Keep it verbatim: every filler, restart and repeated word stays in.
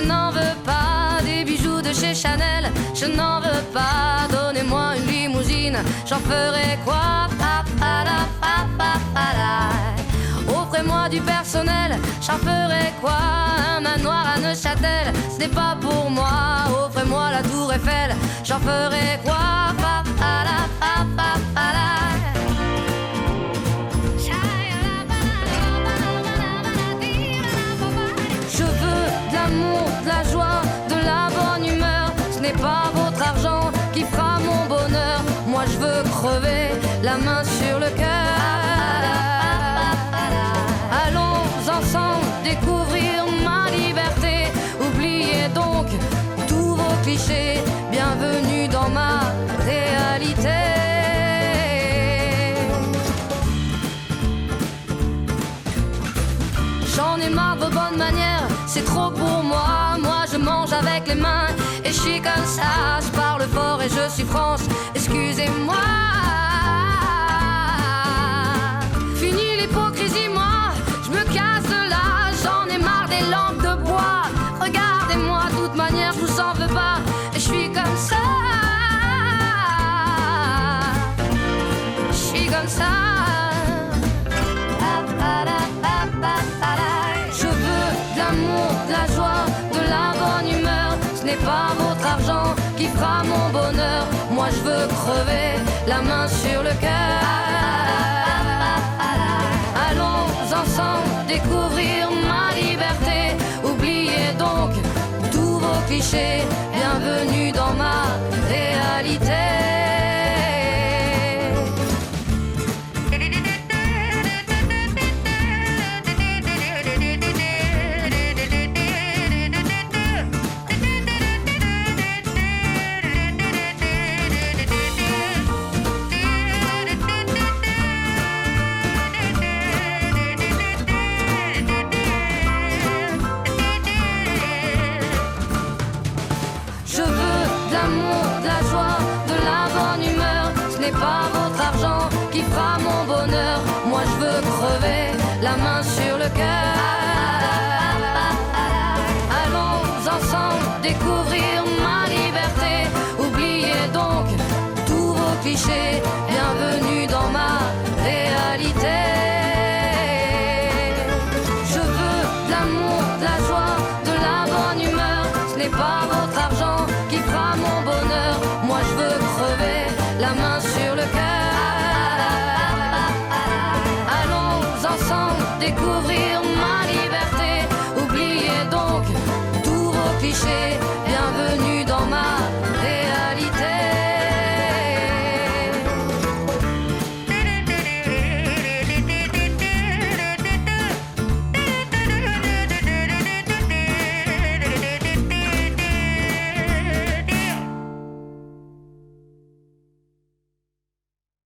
n'en veux pas des bijoux de chez Chanel, je n'en veux pas. Donnez-moi une limousine, j'en ferai quoi? Pa, pa, la, pa, pa, pa, la. Offrez-moi du personnel, j'en ferai quoi? Un manoir à Neuchâtel, ce n'est pas pour moi. Offrez-moi la tour Eiffel, j'en ferai quoi? Pa, pa, la, pa, pa, pa, la. Je veux de l'amour, de la joie, de la bonne humeur. Ce n'est pas votre argent qui fera mon bonheur. Moi je veux crever la main sur le cœur. Allons ensemble découvrir ma liberté. Oubliez donc tous vos clichés. Bienvenue dans ma réalité. J'en ai marre de vos bonnes manières, c'est trop pour moi. Moi je mange avec les mains et je suis comme ça. Je parle fort et je suis France, excusez-moi. Fini l'hypocrisie, moi, je me casse de là. J'en ai marre des lampes de bois. Regardez-moi, de toute manière je vous en veux pas. Et je suis comme ça. Je suis comme ça. De la joie, de la bonne humeur. Ce n'est pas votre argent qui fera mon bonheur. Moi je veux crever la main sur le cœur. Allons ensemble découvrir ma liberté. Oubliez donc tous vos clichés. Bienvenue dans ma réalité. Pas votre argent qui fera mon bonheur. Moi je veux crever la main sur le cœur. Allons ensemble découvrir ma liberté. Oubliez donc tous vos clichés. Bienvenue dans ma réalité. Je veux de l'amour, de la joie, de la bonne humeur. Ce n'est pas votre argent qui fera mon bonheur. Moi je veux crever la main sur le cœur. Allons ensemble découvrir ma liberté. Oubliez donc tous vos clichés. Bienvenue